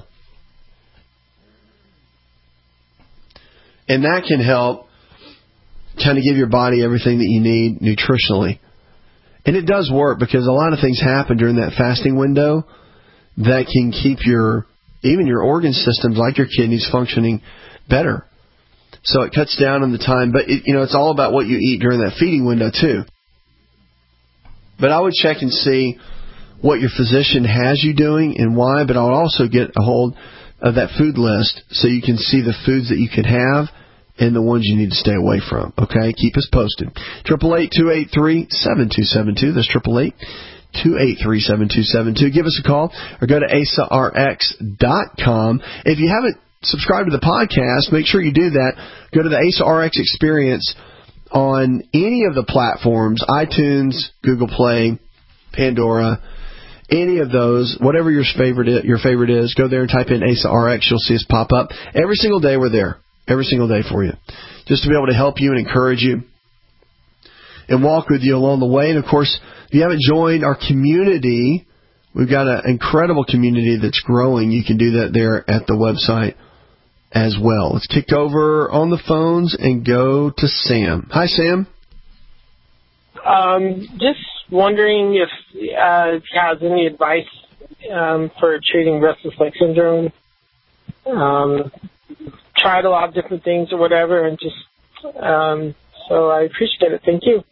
[SPEAKER 2] And that can help kind of give your body everything that you need nutritionally. And it does work, because a lot of things happen during that fasting window that can keep even your organ systems, like your kidneys, functioning better. So it cuts down on the time, but it's all about what you eat during that feeding window too. But I would check and see what your physician has you doing and why, but I would also get a hold of that food list so you can see the foods that you could have and the ones you need to stay away from. Okay? Keep us posted. 888-283-7272. That's 888-283-7272. Give us a call or go to AsaRx.com. If you haven't subscribe to the podcast, make sure you do that. Go to the AsaRx Experience on any of the platforms, iTunes, Google Play, Pandora, any of those, whatever your favorite is, go there and type in ASA RX. You'll see us pop up. Every single day we're there. Every single day for you. Just to be able to help you and encourage you and walk with you along the way. And, of course, if you haven't joined our community, we've got an incredible community that's growing. You can do that there at the website as well. Let's kick over on the phones and go to Sam. Hi, Sam.
[SPEAKER 20] Just wondering if he has any advice for treating restless leg syndrome. Tried a lot of different things or whatever, and just so I appreciate it. Thank you.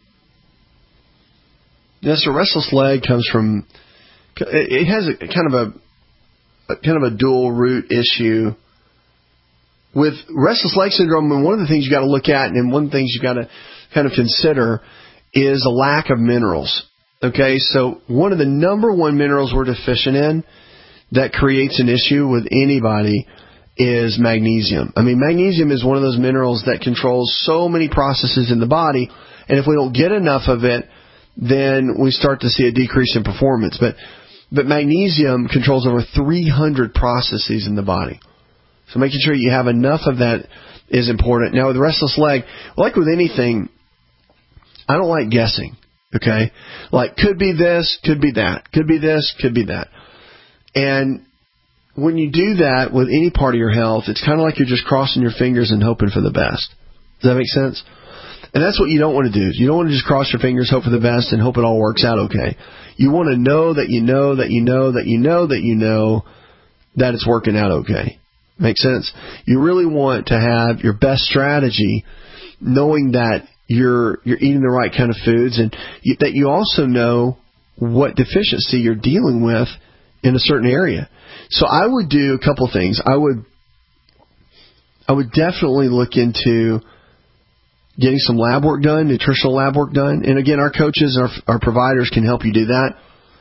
[SPEAKER 2] Yes, so restless leg comes from. It has a kind of a dual root issue with restless leg syndrome. And one of the things you got to look at, and one of the things you got to kind of consider, is a lack of minerals. Okay, so one of the number one minerals we're deficient in that creates an issue with anybody is magnesium. I mean, magnesium is one of those minerals that controls so many processes in the body, and if we don't get enough of it, then we start to see a decrease in performance. But magnesium controls over 300 processes in the body. So making sure you have enough of that is important. Now, with restless leg, like with anything, I don't like guessing, okay? Like, could be this, could be that, could be this, could be that. And when you do that with any part of your health, it's kind of like you're just crossing your fingers and hoping for the best. Does that make sense? And that's what you don't want to do. You don't want to just cross your fingers, hope for the best, and hope it all works out okay. You want to know that you know that you know that you know that you know that it's working out okay. Make sense? You really want to have your best strategy, knowing that you're eating the right kind of foods, and that you also know what deficiency you're dealing with in a certain area. So I would do a couple things. I would definitely look into getting some lab work done, nutritional lab work done. And again, our coaches and our providers can help you do that.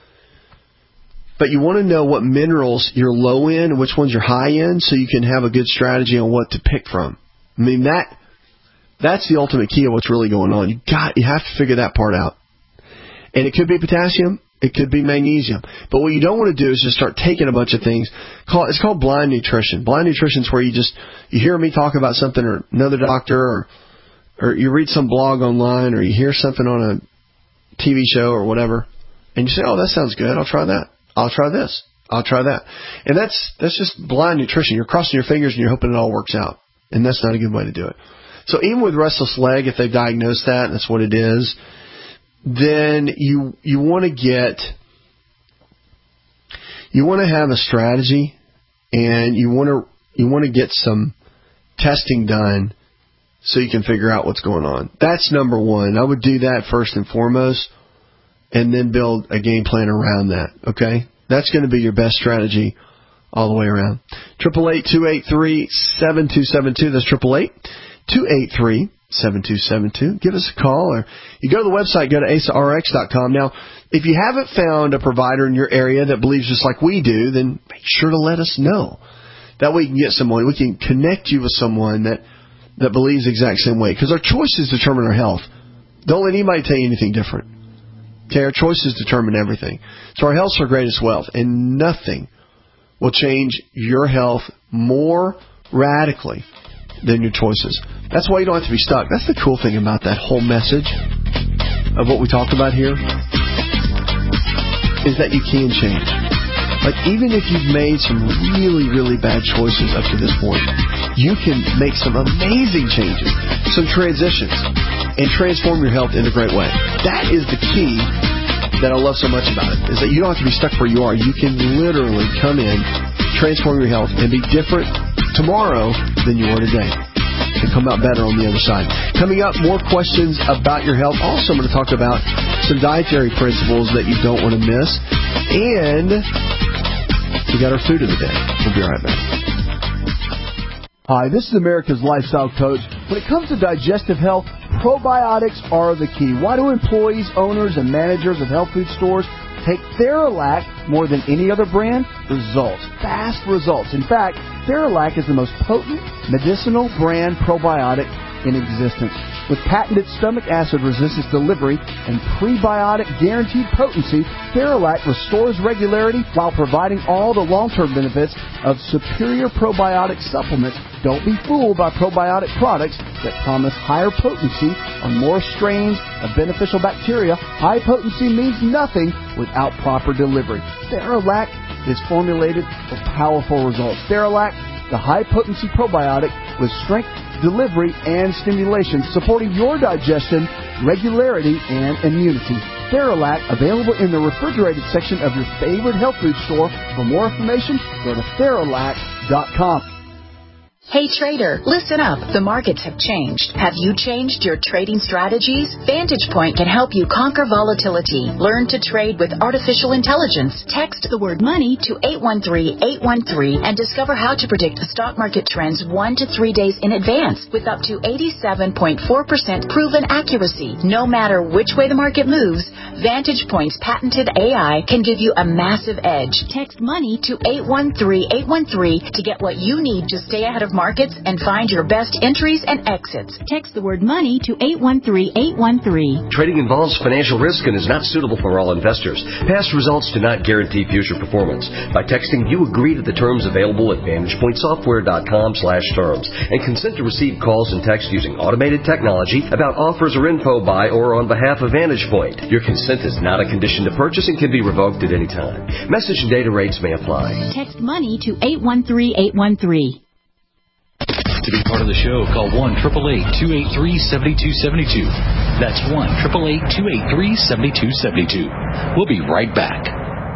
[SPEAKER 2] But you want to know what minerals you're low in and which ones you're high in, so you can have a good strategy on what to pick from. I mean, that's the ultimate key of what's really going on. You have to figure that part out. And it could be potassium. It could be magnesium. But what you don't want to do is just start taking a bunch of things. It's called blind nutrition. Blind nutrition is where you hear me talk about something, or another doctor, or you read some blog online, or you hear something on a TV show or whatever, and you say, oh, that sounds good. I'll try that. I'll try this. I'll try that. And that's just blind nutrition. You're crossing your fingers and you're hoping it all works out. And that's not a good way to do it. So even with restless leg, if they've diagnosed that, and that's what it is, then you want to have a strategy, and you want to get some testing done so you can figure out what's going on. That's number one. I would do that first and foremost, and then build a game plan around that. Okay, that's going to be your best strategy all the way around. 888-283-7272. That's 888-283-7272. Give us a call, or you go to the website, go to asarx.com. Now, if you haven't found a provider in your area that believes just like we do, then make sure to let us know. That way you can get someone, we can connect you with someone that believes the exact same way. Because our choices determine our health. Don't let anybody tell you anything different. Okay, our choices determine everything. So our health's our greatest wealth, and nothing will change your health more radically than your choices. That's why you don't have to be stuck. That's the cool thing about that whole message of what we talked about here, is that you can change. Like, even if you've made some really, really bad choices up to this point, you can make some amazing changes, some transitions, and transform your health in a great way. That is the key that I love so much about it, is that you don't have to be stuck where you are. You can literally come in, transform your health, and be different tomorrow than you were today, and come out better on the other side. Coming up, more questions about your health. Also, I'm going to talk about some dietary principles that you don't want to miss. And we got our food of the day. We'll be right back.
[SPEAKER 12] Hi, this is America's Lifestyle Coach. When it comes to digestive health, probiotics are the key. Why do employees, owners, and managers of health food stores take Theralac more than any other brand? Results. Fast results. In fact, Theralac is the most potent medicinal brand probiotic in existence. With patented stomach acid resistance delivery and prebiotic guaranteed potency, Theralac restores regularity while providing all the long-term benefits of superior probiotic supplements. Don't be fooled by probiotic products that promise higher potency or more strains of beneficial bacteria. High potency means nothing without proper delivery. Theralac is formulated for powerful results. Theralac, the high-potency probiotic with strength, delivery, and stimulation, supporting your digestion, regularity, and immunity. Theralac, available in the refrigerated section of your favorite health food store. For more information, go to Theralac.com.
[SPEAKER 21] Hey trader, listen up. The markets have changed. Have you changed your trading strategies? Vantage Point can help you conquer volatility. Learn to trade with artificial intelligence. Text the word money to 813-813 and discover how to predict the stock market trends 1 to 3 days in advance with up to 87.4% proven accuracy. No matter which way the market moves, Vantage Point's patented AI can give you a massive edge. Text money to 813-813 to get what you need to stay ahead of markets and find your best entries and exits. Text the word money to 813-813.
[SPEAKER 22] Trading involves financial risk and is not suitable for all investors. Past results do not guarantee future performance. By texting, you agree to the terms available at VantagePointSoftware.com/terms and consent to receive calls and texts using automated technology about offers or info by or on behalf of Vantage Point. Your consent is not a condition to purchase and can be revoked at any time. Message and data rates may apply.
[SPEAKER 21] Text money to 813-813.
[SPEAKER 10] To be part of the show, call 1-888-283-7272. That's 1-888-283-7272. We'll be right back.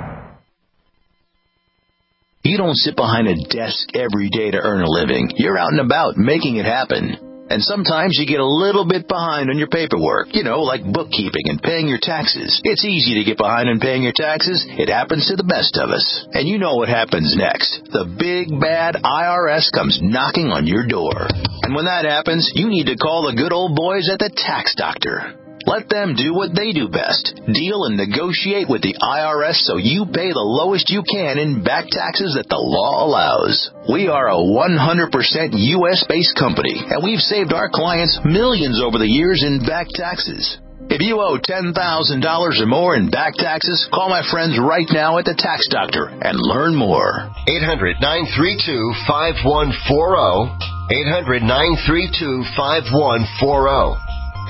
[SPEAKER 8] You don't sit behind a desk every day to earn a living. You're out and about making it happen. And sometimes you get a little bit behind on your paperwork, like bookkeeping and paying your taxes. It's easy to get behind on paying your taxes. It happens to the best of us. And you know what happens next. The big, bad IRS comes knocking on your door. And when that happens, you need to call the good old boys at the Tax Doctor. Let them do what they do best. Deal and negotiate with the IRS so you pay the lowest you can in back taxes that the law allows. We are a 100% U.S.-based company, and we've saved our clients millions over the years in back taxes. If you owe $10,000 or more in back taxes, call my friends right now at the Tax Doctor and learn more.
[SPEAKER 7] 800-932-5140. 800-932-5140.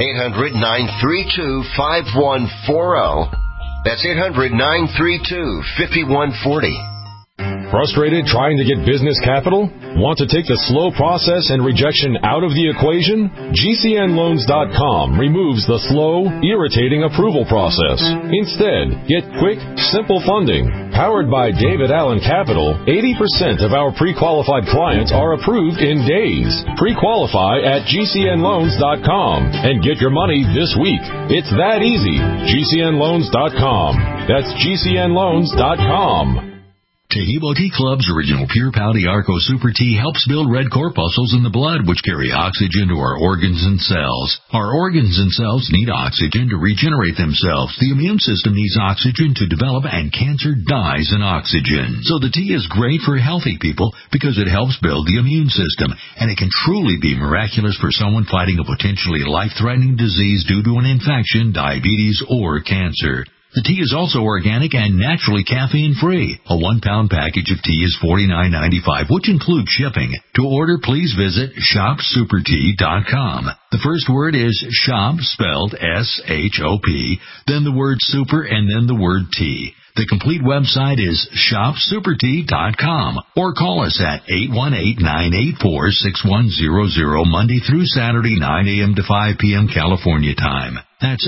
[SPEAKER 7] 800-932-5140. That's 800-932-5140.
[SPEAKER 1] Frustrated trying to get business capital? Want to take the slow process and rejection out of the equation? GCNLoans.com removes the slow, irritating approval process. Instead, get quick, simple funding. Powered by David Allen Capital, 80% of our pre-qualified clients are approved in days. Pre-qualify at GCNLoans.com and get your money this week. It's that easy. GCNLoans.com. That's GCNLoans.com.
[SPEAKER 23] Taheebo Tea Club's original Pure Pouty Arco Super Tea helps build red corpuscles in the blood, which carry oxygen to our organs and cells. Our organs and cells need oxygen to regenerate themselves. The immune system needs oxygen to develop, and cancer dies in oxygen. So the tea is great for healthy people because it helps build the immune system, and it can truly be miraculous for someone fighting a potentially life-threatening disease due to an infection, diabetes, or cancer. The tea is also organic and naturally caffeine-free. A 1-pound package of tea is $49.95, which includes shipping. To order, please visit ShopSuperTea.com. The first word is shop, spelled S-H-O-P, then the word super, and then the word tea. The complete website is ShopSuperTea.com, or call us at 818-984-6100, Monday through Saturday, 9 a.m. to 5 p.m. California time. That's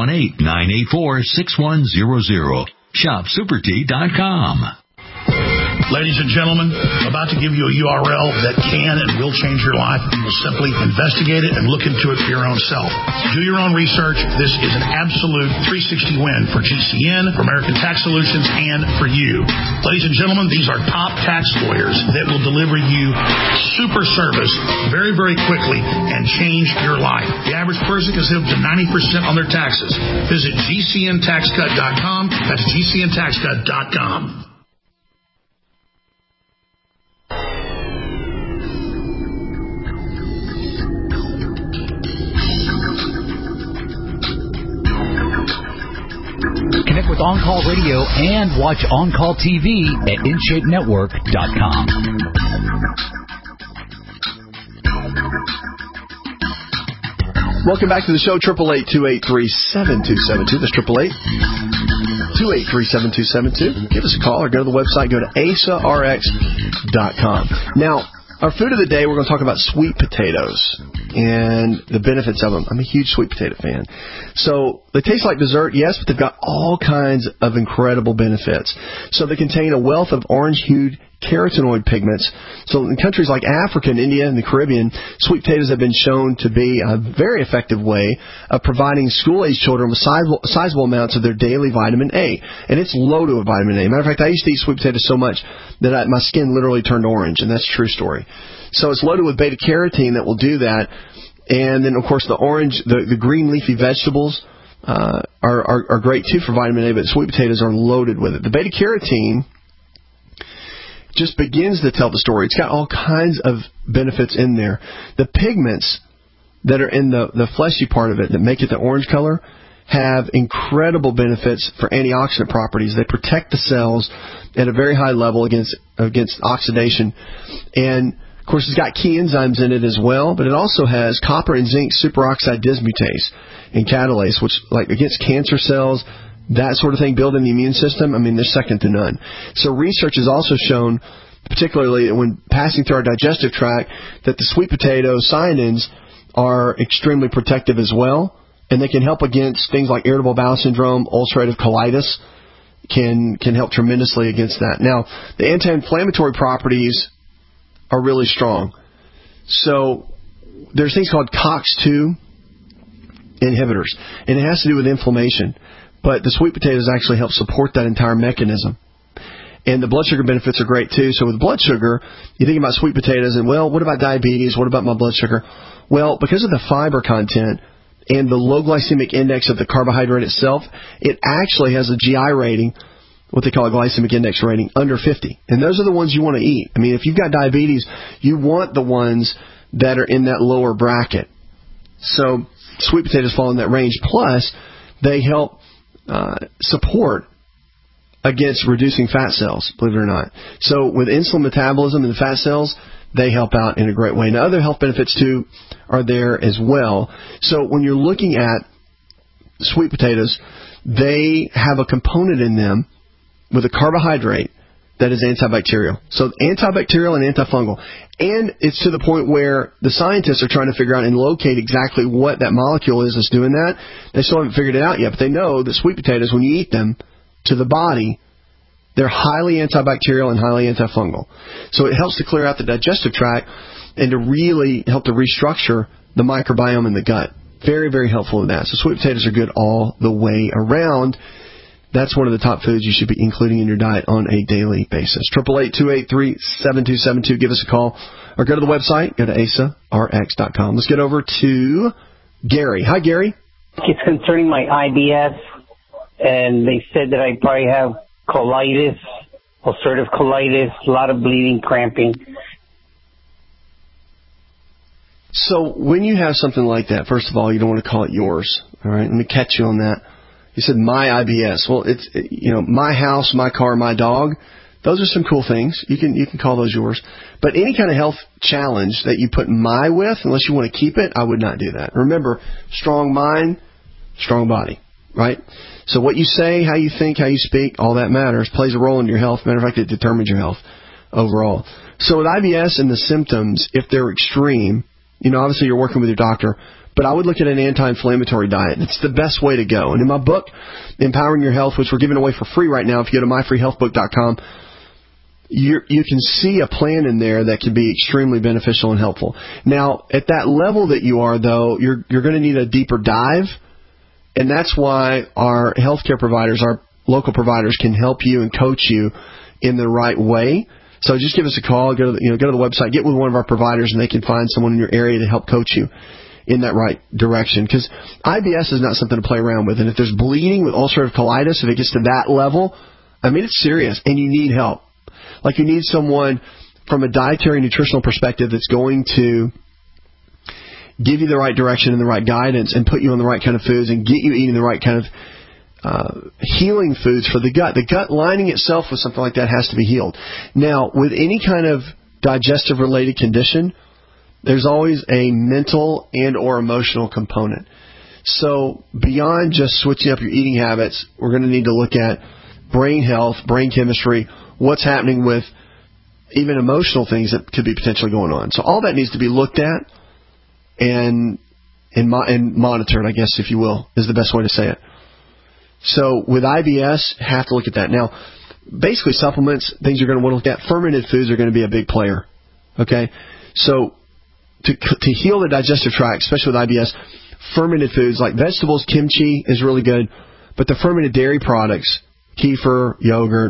[SPEAKER 23] 818-984-6100. ShopSuperTea.com.
[SPEAKER 24] Ladies and gentlemen, I'm about to give you a URL that can and will change your life. You will simply investigate it and look into it for your own self. Do your own research. This is an absolute 360 win for GCN, for American Tax Solutions, and for you. Ladies and gentlemen, these are top tax lawyers that will deliver you super service very, very quickly and change your life. The average person can save up to 90% on their taxes. Visit GCNTaxCut.com. That's GCNTaxCut.com.
[SPEAKER 10] with On Call Radio and watch On Call TV at InShapeNetwork.com.
[SPEAKER 2] Welcome back to the show, 888-283-7272. That's 888-283-7272. Give us a call or go to the website. Go to AsaRx.com. Now, our food of the day, we're going to talk about sweet potatoes and the benefits of them. I'm a huge sweet potato fan. So they taste like dessert, yes, but they've got all kinds of incredible benefits. So they contain a wealth of orange-hued carotenoid pigments. So in countries like Africa and India and the Caribbean, sweet potatoes have been shown to be a very effective way of providing school-age children with sizable amounts of their daily vitamin A. And it's loaded with vitamin A. Matter of fact, I used to eat sweet potatoes so much that my skin literally turned orange, and that's a true story. So it's loaded with beta-carotene that will do that. And then, of course, the green leafy vegetables are great, too, for vitamin A, but sweet potatoes are loaded with it. The beta-carotene just begins to tell the story. It's got all kinds of benefits in there. The pigments that are in the fleshy part of it that make it the orange color have incredible benefits for antioxidant properties. They protect the cells at a very high level against oxidation. And, of course, it's got key enzymes in it as well, but it also has copper and zinc superoxide dismutase and catalase, which, like, against cancer cells, that sort of thing, building the immune system, I mean, they're second to none. So research has also shown, particularly when passing through our digestive tract, that the sweet potato cyanins are extremely protective as well, and they can help against things like irritable bowel syndrome, ulcerative colitis, can help tremendously against that. Now, the anti-inflammatory properties are really strong. So there's things called COX-2 inhibitors, and it has to do with inflammation. But the sweet potatoes actually help support that entire mechanism. And the blood sugar benefits are great, too. So with blood sugar, you think about sweet potatoes and, well, what about diabetes? What about my blood sugar? Well, because of the fiber content and the low glycemic index of the carbohydrate itself, it actually has a GI rating, what they call a glycemic index rating, under 50. And those are the ones you want to eat. I mean, if you've got diabetes, you want the ones that are in that lower bracket. So sweet potatoes fall in that range. Plus, they help support against reducing fat cells, believe it or not. So with insulin metabolism in the fat cells, they help out in a great way. Now, other health benefits, too, are there as well. So when you're looking at sweet potatoes, they have a component in them with a carbohydrate that is antibacterial. So antibacterial and antifungal. And it's to the point where the scientists are trying to figure out and locate exactly what that molecule is that's doing that. They still haven't figured it out yet, but they know that sweet potatoes, when you eat them to the body, they're highly antibacterial and highly antifungal. So it helps to clear out the digestive tract and to really help to restructure the microbiome in the gut. Very, very helpful in that. So sweet potatoes are good all the way around. That's one of the top foods you should be including in your diet on a daily basis. 888-283-7272. Give us a call or go to the website. Go to AsaRx.com. Let's get over to Gary. Hi, Gary.
[SPEAKER 3] It's concerning my IBS, and they said that I probably have colitis, ulcerative colitis, a lot of bleeding, cramping.
[SPEAKER 2] So when you have something like that, first of all, you don't want to call it yours. All right, let me catch you on that. You said my IBS. Well, it's my house, my car, my dog. Those are some cool things. You can call those yours. But any kind of health challenge that you put my with, unless you want to keep it, I would not do that. Remember, strong mind, strong body, right? So what you say, how you think, how you speak, all that matters, plays a role in your health. Matter of fact, it determines your health overall. So with IBS and the symptoms, if they're extreme, obviously you're working with your doctor, but I would look at an anti-inflammatory diet. It's the best way to go. And in my book, Empowering Your Health, which we're giving away for free right now, if you go to myfreehealthbook.com, you can see a plan in there that can be extremely beneficial and helpful. Now, at that level that you are, though, you're going to need a deeper dive, and that's why our healthcare providers, our local providers, can help you and coach you in the right way. So just give us a call, go to the website, get with one of our providers, and they can find someone in your area to help coach you in that right direction. Because IBS is not something to play around with. And if there's bleeding with ulcerative colitis, if it gets to that level, I mean, it's serious, and you need help. Like, you need someone from a dietary nutritional perspective that's going to give you the right direction and the right guidance and put you on the right kind of foods and get you eating the right kind of healing foods for the gut. The gut lining itself with something like that has to be healed. Now, with any kind of digestive-related condition, there's always a mental and or emotional component. So beyond just switching up your eating habits, we're going to need to look at brain health, brain chemistry, what's happening with even emotional things that could be potentially going on. So all that needs to be looked at and monitored, I guess, if you will, is the best way to say it. So with IBS, have to look at that. Now, basically supplements, things you're going to want to look at, fermented foods are going to be a big player. Okay? So to heal the digestive tract, especially with IBS, fermented foods like vegetables, kimchi is really good, but the fermented dairy products, kefir, yogurt,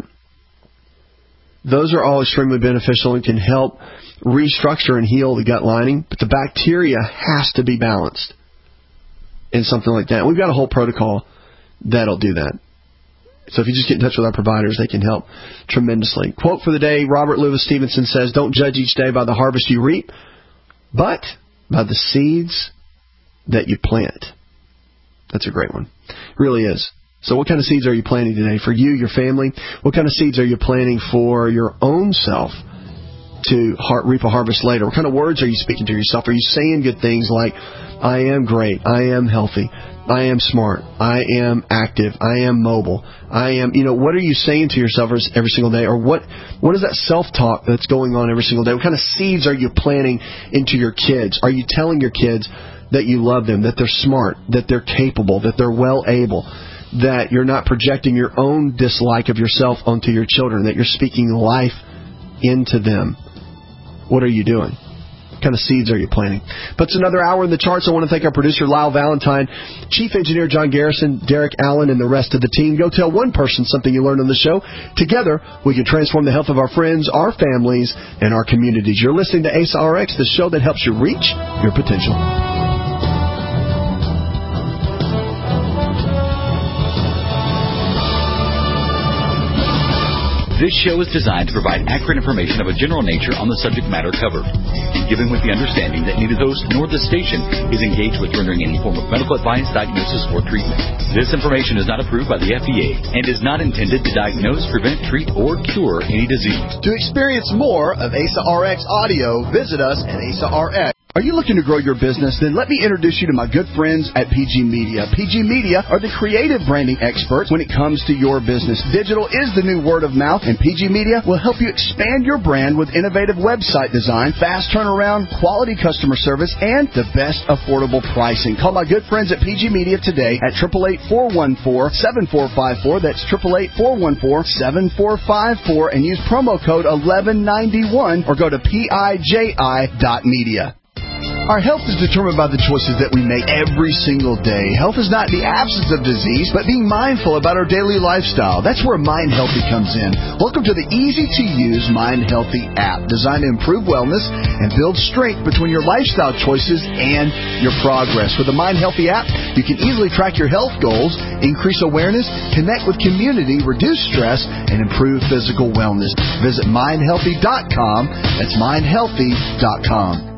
[SPEAKER 2] those are all extremely beneficial and can help restructure and heal the gut lining, but the bacteria has to be balanced in something like that. We've got a whole protocol that'll do that. So if you just get in touch with our providers, they can help tremendously. Quote for the day, Robert Louis Stevenson says, "Don't judge each day by the harvest you reap, but by the seeds that you plant." That's a great one. It really is. So what kind of seeds are you planting today for you, your family? What kind of seeds are you planting for your own self to reap a harvest later? What kind of words are you speaking to yourself? Are you saying good things like, I am great, I am healthy, I am smart, I am active, I am mobile, I am, what are you saying to yourself every single day? Or what is that self-talk that's going on every single day? What kind of seeds are you planting into your kids? Are you telling your kids that you love them, that they're smart, that they're capable, that they're well able, that you're not projecting your own dislike of yourself onto your children, that you're speaking life into them? What are you doing? What kind of seeds are you planting? But it's another hour in the charts. I want to thank our producer, Lyle Valentine, Chief Engineer John Garrison, Derek Allen, and the rest of the team. Go tell one person something you learned on the show. Together, we can transform the health of our friends, our families, and our communities. You're listening to ASA RX, the show that helps you reach your potential.
[SPEAKER 10] This show is designed to provide accurate information of a general nature on the subject matter covered, given with the understanding that neither the host nor the station is engaged with rendering any form of medical advice, diagnosis, or treatment. This information is not approved by the FDA and is not intended to diagnose, prevent, treat, or cure any disease.
[SPEAKER 12] To experience more of ASA RX audio, visit us at ASA RX. Are you looking to grow your business? Then let me introduce you to my good friends at PG Media. PG Media are the creative branding experts when it comes to your business. Digital is the new word of mouth, and PG Media will help you expand your brand with innovative website design, fast turnaround, quality customer service, and the best affordable pricing. Call my good friends at PG Media today at 888-414-7454. That's 888-414-7454, and use promo code 1191 or go to PIJI.media. Our health is determined by the choices that we make every single day. Health is not the absence of disease, but being mindful about our daily lifestyle. That's where Mind Healthy comes in. Welcome to the easy-to-use Mind Healthy app, designed to improve wellness and build strength between your lifestyle choices and your progress. With the Mind Healthy app, you can easily track your health goals, increase awareness, connect with community, reduce stress, and improve physical wellness. Visit mindhealthy.com. That's mindhealthy.com.